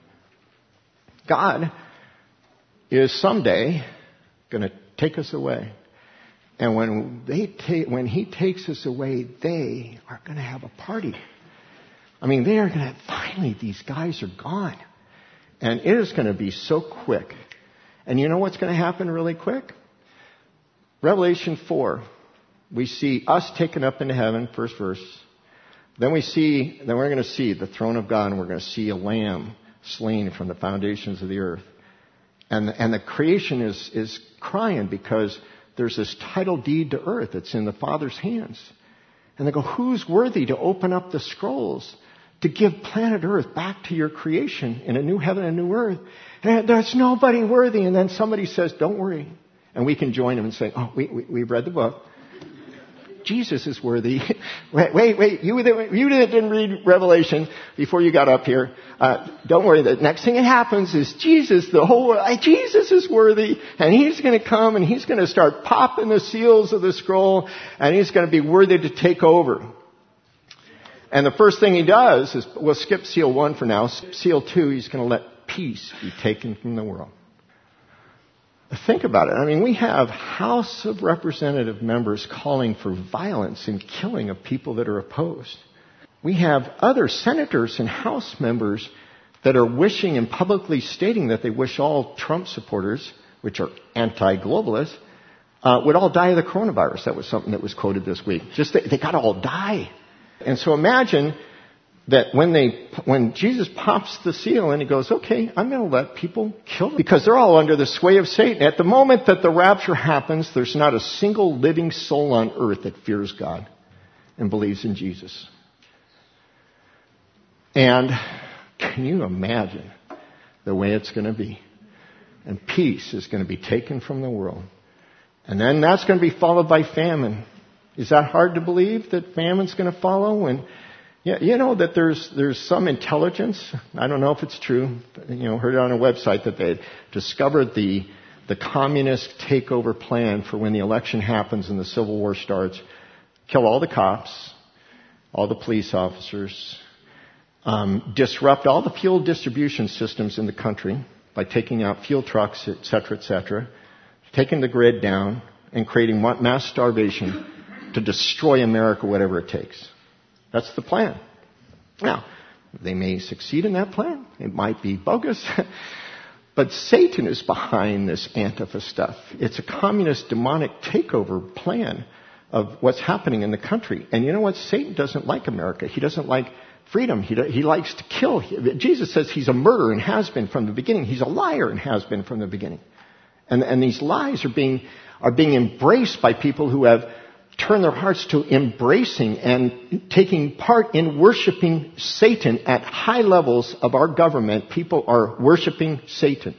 God is someday going to take us away. And when they ta- when He takes us away, they are going to have a party. I mean, they are going to, finally, these guys are gone. And it is going to be so quick. And you know what's going to happen really quick? Revelation four, we see us taken up into heaven, first verse. Then we see, then we're going to see the throne of God, and we're going to see a lamb slain from the foundations of the earth. And, and the creation is, is crying because there's this title deed to earth that's in the Father's hands. And they go, who's worthy to open up the scrolls to give planet Earth back to your creation in a new heaven and a new earth? And there's nobody worthy. And then somebody says, don't worry. And we can join them and say, oh, we, we, we've read the book. Jesus is worthy. wait, wait, wait. You, you didn't read Revelation before you got up here. Uh, don't worry. The next thing that happens is Jesus, the whole world, Jesus is worthy. And He's going to come and He's going to start popping the seals of the scroll. And He's going to be worthy to take over. And the first thing He does is, we'll skip seal one for now. Seal two, He's going to let peace be taken from the world. Think about it. I mean, we have House of Representative members calling for violence and killing of people that are opposed. We have other senators and House members that are wishing and publicly stating that they wish all Trump supporters, which are anti-globalists, uh, would all die of the coronavirus. That was something that was quoted this week. Just they, they got to all die. And so imagine that when they, when Jesus pops the seal and He goes, okay, I'm going to let people kill them because they're all under the sway of Satan. At the moment that the rapture happens, there's not a single living soul on earth that fears God and believes in Jesus. And can you imagine the way it's going to be? And peace is going to be taken from the world. And then that's going to be followed by famine. Is that hard to believe that famine's going to follow? And yeah, you know that there's there's some intelligence. I don't know if it's true. You know, heard it on a website that they discovered the the communist takeover plan for when the election happens and the Civil War starts. Kill all the cops, all the police officers, um, disrupt all the fuel distribution systems in the country by taking out fuel trucks, et cetera, et cetera, taking the grid down and creating mass starvation to destroy America, whatever it takes. That's the plan. Now, they may succeed in that plan. It might be bogus. But Satan is behind this Antifa stuff. It's a communist demonic takeover plan of what's happening in the country. And you know what? Satan doesn't like America. He doesn't like freedom. He, he likes to kill. Jesus says he's a murderer and has been from the beginning. He's a liar and has been from the beginning. And, and these lies are being, are being embraced by people who have turn their hearts to embracing and taking part in worshiping Satan at high levels of our government. People are worshiping Satan.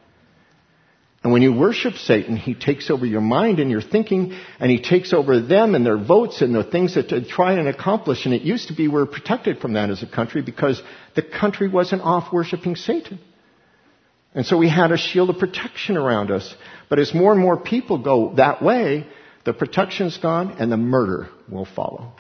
And when you worship Satan, he takes over your mind and your thinking, and he takes over them and their votes and the things that they try and accomplish. And it used to be we were protected from that as a country because the country wasn't off worshiping Satan. And so we had a shield of protection around us. But as more and more people go that way, the protection's gone, and the murder will follow.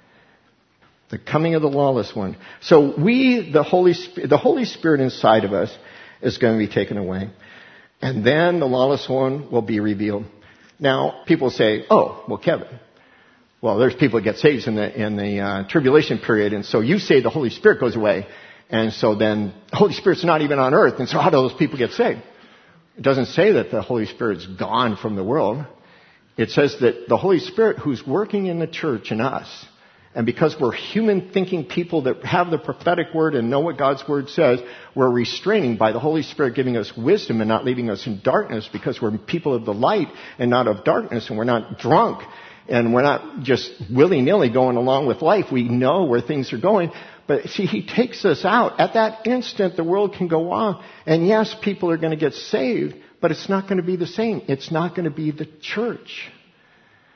The coming of the lawless one. So we, the Holy Spirit, the Holy Spirit inside of us is going to be taken away. And then the lawless one will be revealed. Now, people say, oh, well, Kevin, well, there's people that get saved in the, in the uh, tribulation period, and so you say the Holy Spirit goes away, and so then the Holy Spirit's not even on earth, and so how do those people get saved? It doesn't say that the Holy Spirit's gone from the world. It says that the Holy Spirit who's working in the church and us, and because we're human thinking people that have the prophetic word and know what God's word says, we're restraining by the Holy Spirit giving us wisdom and not leaving us in darkness because we're people of the light and not of darkness, and we're not drunk and we're not just willy-nilly going along with life. We know where things are going. But see, he takes us out. At that instant, the world can go on. And yes, people are going to get saved. But it's not going to be the same. It's not going to be the church.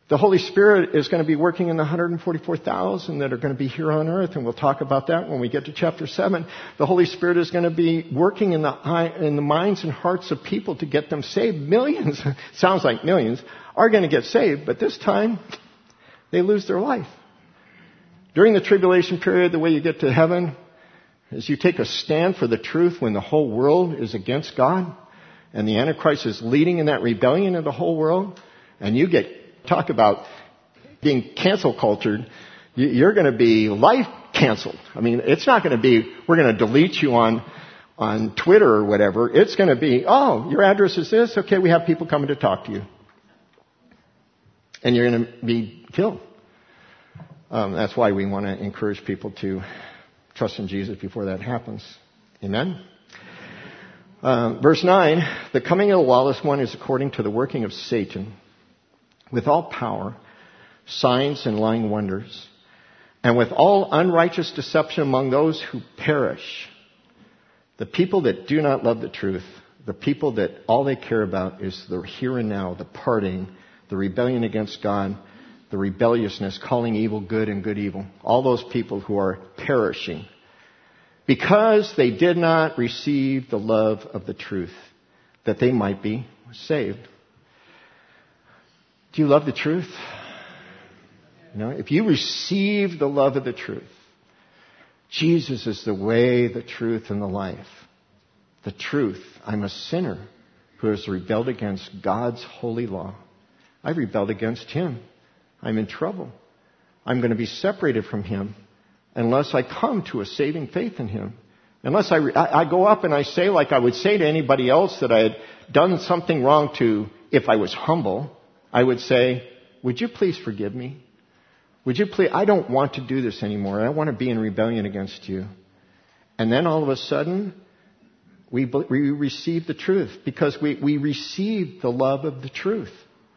The Holy Spirit is going to be working in the one hundred forty-four thousand that are going to be here on earth, and we'll talk about that when we get to chapter seven. The Holy Spirit is going to be working in the in the minds and hearts of people to get them saved. Millions, sounds like millions, are going to get saved, but this time they lose their life. During the tribulation period, the way you get to heaven is you take a stand for the truth when the whole world is against God, and the Antichrist is leading in that rebellion of the whole world, and you get talk about being cancel cultured. You're going to be life canceled. I mean, it's not going to be, we're going to delete you on, on Twitter or whatever. It's going to be, oh, your address is this. Okay, we have people coming to talk to you. And you're going to be killed. Um, that's why we want to encourage people to trust in Jesus before that happens. Amen? Uh, verse nine, the coming of the lawless one is according to the working of Satan, with all power, signs and lying wonders, and with all unrighteous deception among those who perish. The people that do not love the truth, the people that all they care about is the here and now, the parting, the rebellion against God, the rebelliousness, calling evil good and good evil. All those people who are perishing because they did not receive the love of the truth, that they might be saved. Do you love the truth? You know, if you receive the love of the truth, Jesus is the way, the truth, and the life. The truth, I'm a sinner who has rebelled against God's holy law. I've rebelled against Him. I'm in trouble. I'm going to be separated from Him unless I come to a saving faith in Him. Unless I, I, I go up and I say, like I would say to anybody else that I had done something wrong to, if I was humble, I would say, would you please forgive me? Would you please, I don't want to do this anymore. I want to be in rebellion against you. And then all of a sudden, we, we receive the truth because we, we receive the love of the truth.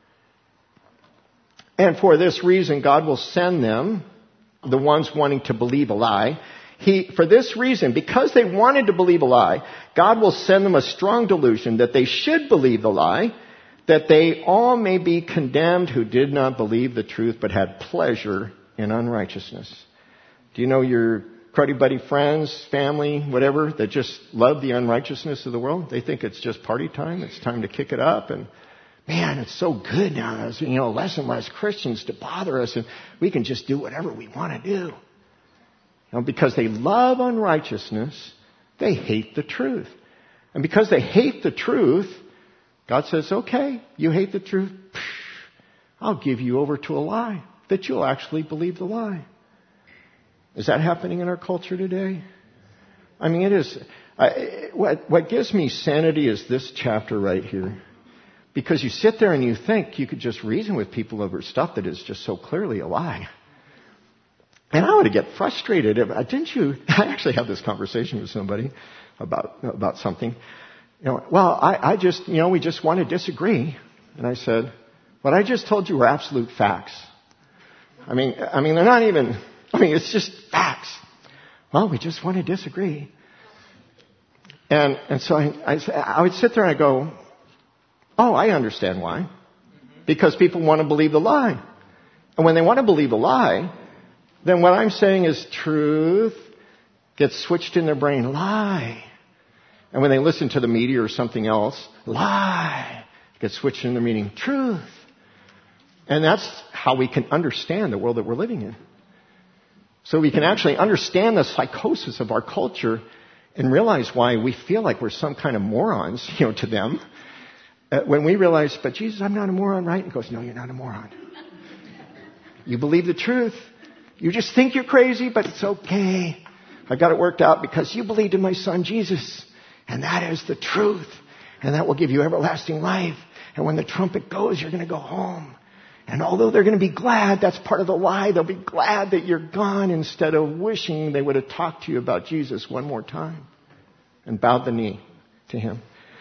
And for this reason, God will send them, the ones wanting to believe a lie. He, for this reason, because they wanted to believe a lie, God will send them a strong delusion that they should believe the lie, that they all may be condemned who did not believe the truth but had pleasure in unrighteousness. Do you know your cruddy buddy friends, family, whatever, that just love the unrighteousness of the world? They think it's just party time. It's time to kick it up. And man, it's so good now. There's, you know, less and less Christians to bother us, and we can just do whatever we want to do. You know, because they love unrighteousness, they hate the truth. And because they hate the truth, God says, okay, you hate the truth. I'll give you over to a lie, that you'll actually believe the lie. Is that happening in our culture today? I mean, it is. I, what, what gives me sanity is this chapter right here. Because you sit there and you think you could just reason with people over stuff that is just so clearly a lie. And I would get frustrated. If, didn't you? I actually had this conversation with somebody about about something. You know, well, I, I just, you know, we just want to disagree. And I said, what I just told you were absolute facts. I mean, I mean, they're not even, I mean, it's just facts. Well, we just want to disagree. And, and so I, I, I would sit there and I go, oh, I understand why. Because people want to believe the lie. And when they want to believe the lie, then what I'm saying is truth gets switched in their brain. Lie. And when they listen to the media or something else, lie gets switched in their meaning. Truth. And that's how we can understand the world that we're living in. So we can actually understand the psychosis of our culture and realize why we feel like we're some kind of morons, you know, to them. Uh, when we realize, but Jesus, I'm not a moron, right? And he goes, no, you're not a moron. You believe the truth. You just think you're crazy, but it's okay. I got it worked out because you believed in my son, Jesus. And that is the truth. And that will give you everlasting life. And when the trumpet goes, you're going to go home. And although they're going to be glad, that's part of the lie. They'll be glad that you're gone instead of wishing they would have talked to you about Jesus one more time and bowed the knee to Him.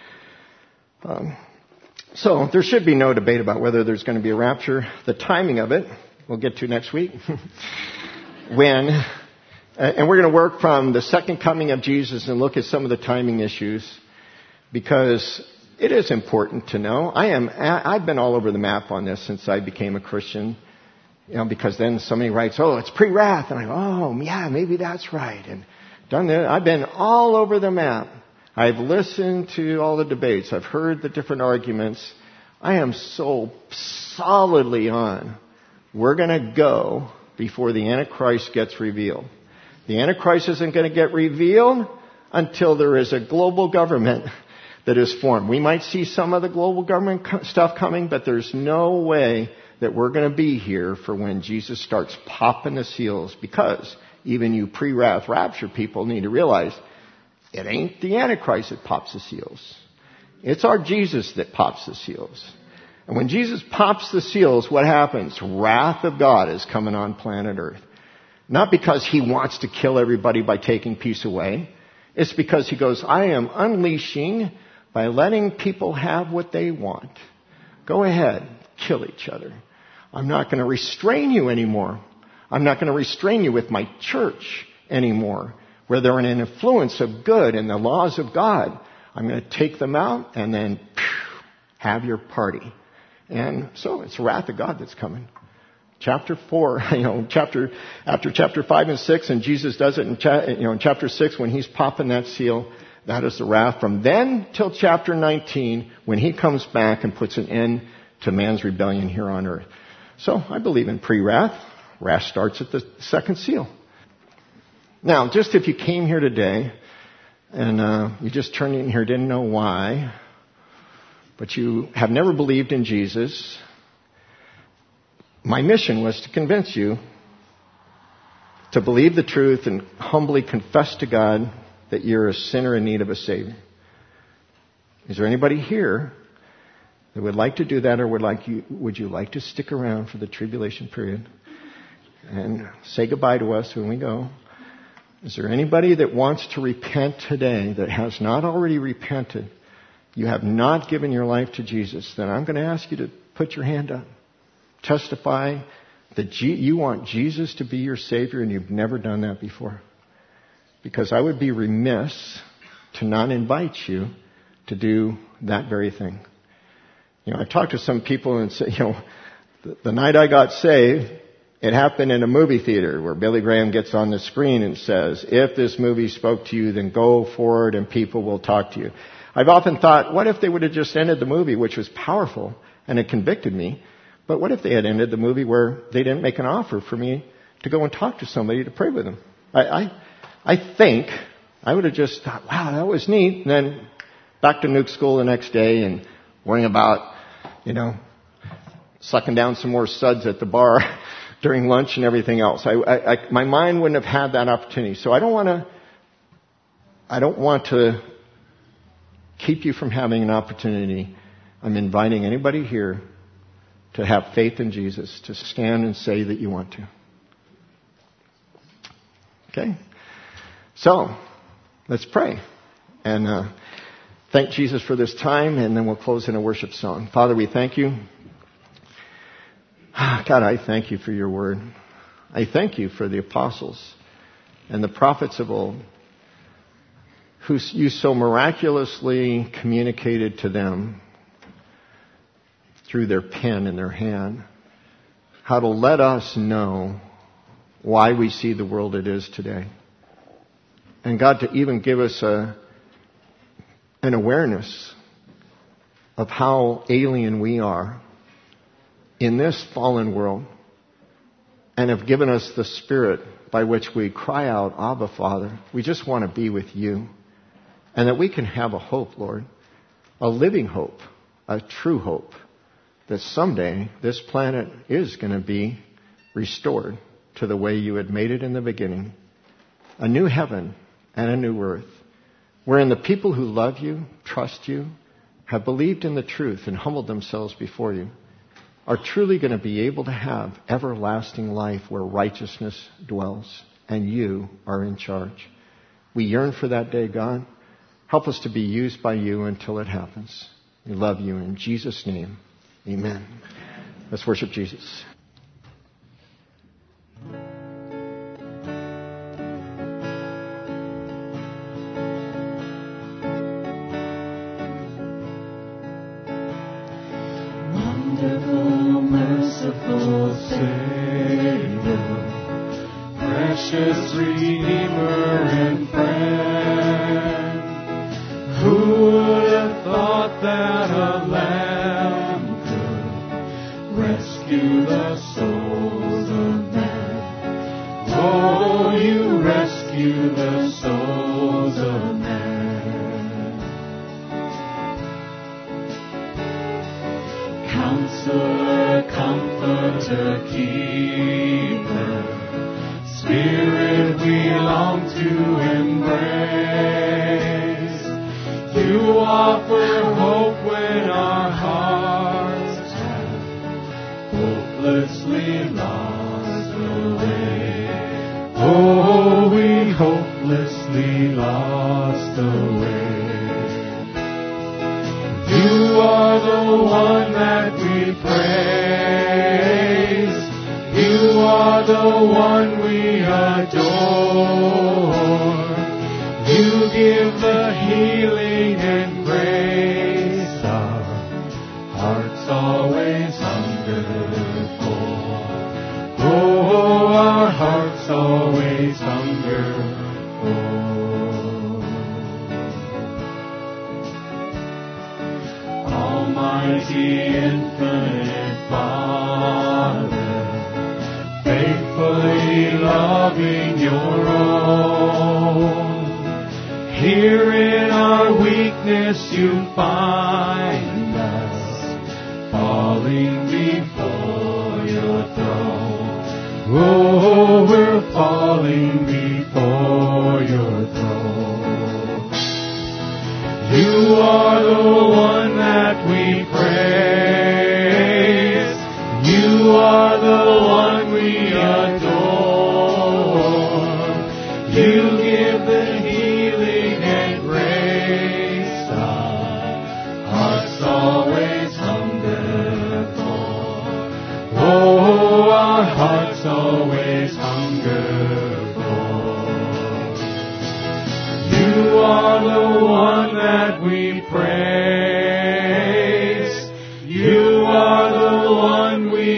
Um, so there should be no debate about whether there's going to be a rapture. The timing of it, we'll get to next week. when, uh, and we're going to work from the second coming of Jesus and look at some of the timing issues. Because it is important to know. I am, I've been all over the map on this since I became a Christian. You know, because then somebody writes, oh, it's pre-wrath. And I go, oh, yeah, maybe that's right. And done that. I've been all over the map. I've listened to all the debates. I've heard the different arguments. I am so solidly on. We're going to go before the Antichrist gets revealed. The Antichrist isn't going to get revealed until there is a global government that is formed. We might see some of the global government stuff coming, but there's no way that we're going to be here for when Jesus starts popping the seals, because even you pre-wrath rapture people need to realize it ain't the Antichrist that pops the seals. It's our Jesus that pops the seals. And when Jesus pops the seals, what happens? Wrath of God is coming on planet Earth. Not because he wants to kill everybody by taking peace away. It's because he goes, I am unleashing by letting people have what they want. Go ahead, kill each other. I'm not going to restrain you anymore. I'm not going to restrain you with my church anymore, where they're an influence of good and the laws of God. I'm going to take them out and then phew, have your party. And so it's the wrath of God that's coming. Chapter four, you know, chapter after chapter five and six, and Jesus does it in, cha- you know, in chapter six when he's popping that seal. That is the wrath from then till chapter nineteen, when he comes back and puts an end to man's rebellion here on earth. So I believe in pre-wrath. Wrath starts at the second seal. Now, just if you came here today and uh, you just turned in here, didn't know why, but you have never believed in Jesus, my mission was to convince you to believe the truth and humbly confess to God that you're a sinner in need of a Savior. Is there anybody here that would like to do that, or would like you, would you like to stick around for the tribulation period and say goodbye to us when we go? Is there anybody that wants to repent today that has not already repented? You have not given your life to Jesus. Then I'm going to ask you to put your hand up. Testify that you want Jesus to be your Savior, and you've never done that before. Because I would be remiss to not invite you to do that very thing. You know, I talked to some people and said, you know, the, the night I got saved, it happened in a movie theater where Billy Graham gets on the screen and says, if this movie spoke to you, then go forward and people will talk to you. I've often thought, what if they would have just ended the movie, which was powerful, and it convicted me? But what if they had ended the movie where they didn't make an offer for me to go and talk to somebody to pray with them? I, I, I think I would have just thought, wow, that was neat. And then back to nuke school the next day and worrying about, you know, sucking down some more suds at the bar during lunch and everything else. I, I, I, my mind wouldn't have had that opportunity. So I don't want to, I don't want to keep you from having an opportunity. I'm inviting anybody here to have faith in Jesus, to stand and say that you want to. Okay? So, let's pray. And uh, thank Jesus for this time, and then we'll close in a worship song. Father, we thank you. God, I thank you for your word. I thank you for the apostles and the prophets of old, who you so miraculously communicated to them through their pen in their hand, how to let us know why we see the world it is today. And God, to even give us a, an awareness of how alien we are in this fallen world, and have given us the Spirit by which we cry out, Abba, Father. We just want to be with you. And that we can have a hope, Lord, a living hope, a true hope, that someday this planet is going to be restored to the way you had made it in the beginning. A new heaven and a new earth, wherein the people who love you, trust you, have believed in the truth and humbled themselves before you, are truly going to be able to have everlasting life where righteousness dwells and you are in charge. We yearn for that day, God. Help us to be used by you until it happens. We love you in Jesus' name. Amen. Let's worship Jesus. Savior, precious Redeemer and friend. Who would have thought that a lamb could rescue the souls of men? Oh, you rescue the souls of men. Counselor, Comforter, Keeper, Spirit we long to embrace. You offer hope when our hearts have hopelessly lost the way. Oh, we hopelessly lost the way. You are the one that we praise. You are the one we adore. You give the healing and grace our hearts always hunger for. Oh, our hearts always hunger for. Almighty, infinite Father, faithfully loving your own. Here in our weakness you find us, falling before your throne. Oh, we're falling before your throne. You are the one that we praise. You are the one we adore. You give the healing and grace our hearts always hunger for. Oh, our hearts always hunger for. You are the one that we praise. You are the one we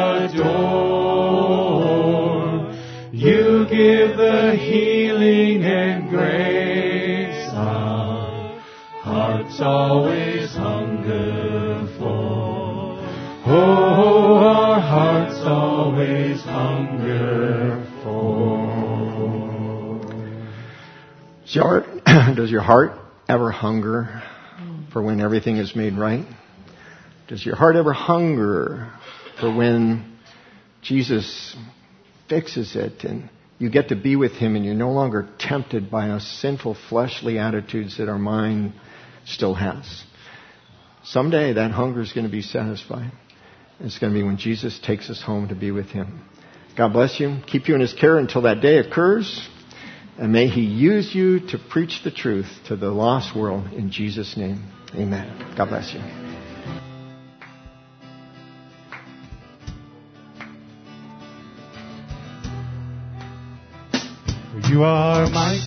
adore. You give the healing and grace our hearts always hunger for. Oh, our hearts always hunger for. Does your, does your heart ever hunger for when everything is made right? Does your heart ever hunger for when Jesus fixes it and you get to be with Him and you're no longer tempted by our sinful fleshly attitudes that our mind still has? Someday that hunger is going to be satisfied. It's going to be when Jesus takes us home to be with Him. God bless you. Keep you in His care until that day occurs. And may He use you to preach the truth to the lost world in Jesus' name. Amen. God bless you. You are my